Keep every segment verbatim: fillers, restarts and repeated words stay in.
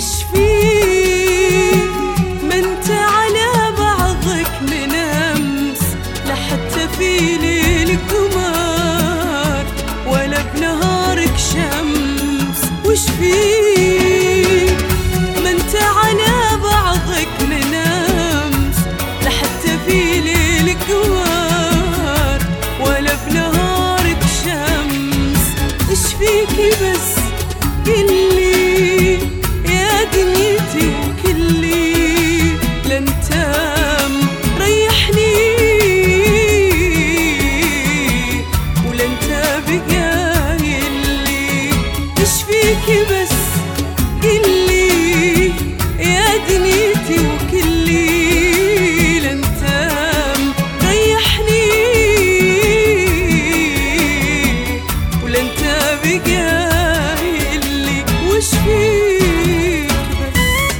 وش فيك ما انت على بعضك من امس، لا حتى في ليلك قمر ولا بنهارك شمس. وش فيك ما انت على بعضك من امس، لا حتى في ليلك قمر ولا بنهارك شمس. ايش فيكي بس قلي يا دنيتي وكلي، لا انت مريحني ولا انت بقايلي. ايش فيكي بس قلي يا دنيتي وكلي، لا انت مريحني ولا انت بقايلي. وش فيك بس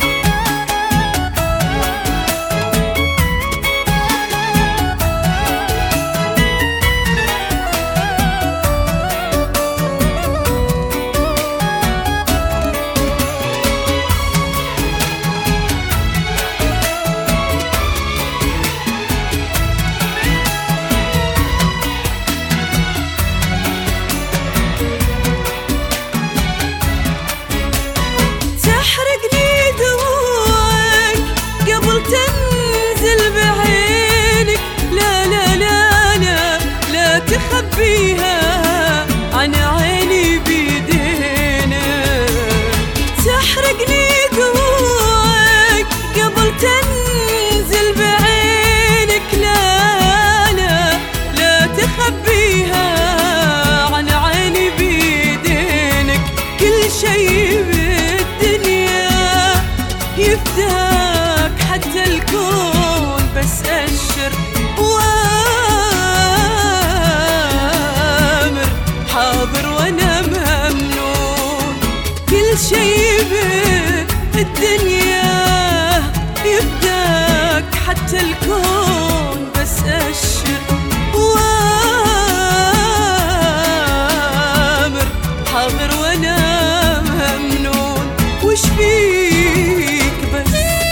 تخبيها عن عيني بيدينا، تحرقني دموعك قبل تنزل بعينك. لا لا لا تخبيها عن عيني بيدينك. كل شي بالدنيا يفداك حتى الكون، بس أشر حاضر وانا ممنون. كل شي بالدنيا يفداك حتى الكون، بس أشر وامر حاضر وانا ممنون. وش فيك بس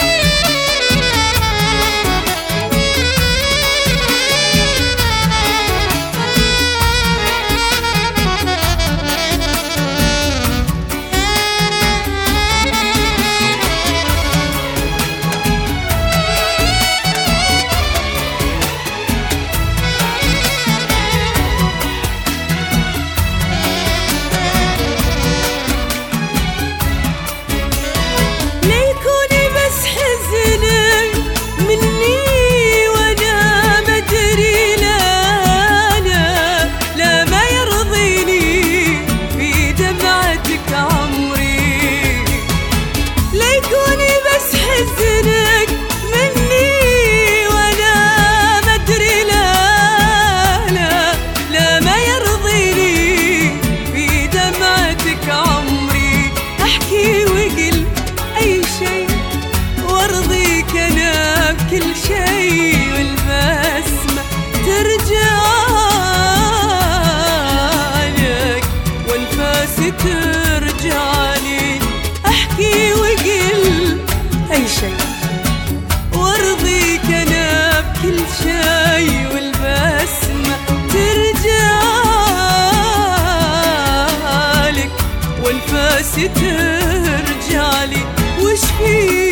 كل شي والبسمة ترجعلك وانفاسي ترجعلي. احكي وقل اي شي وارضيك انا بكل شي والبسمة ترجعلك وانفاسي ترجعلي. وش فيك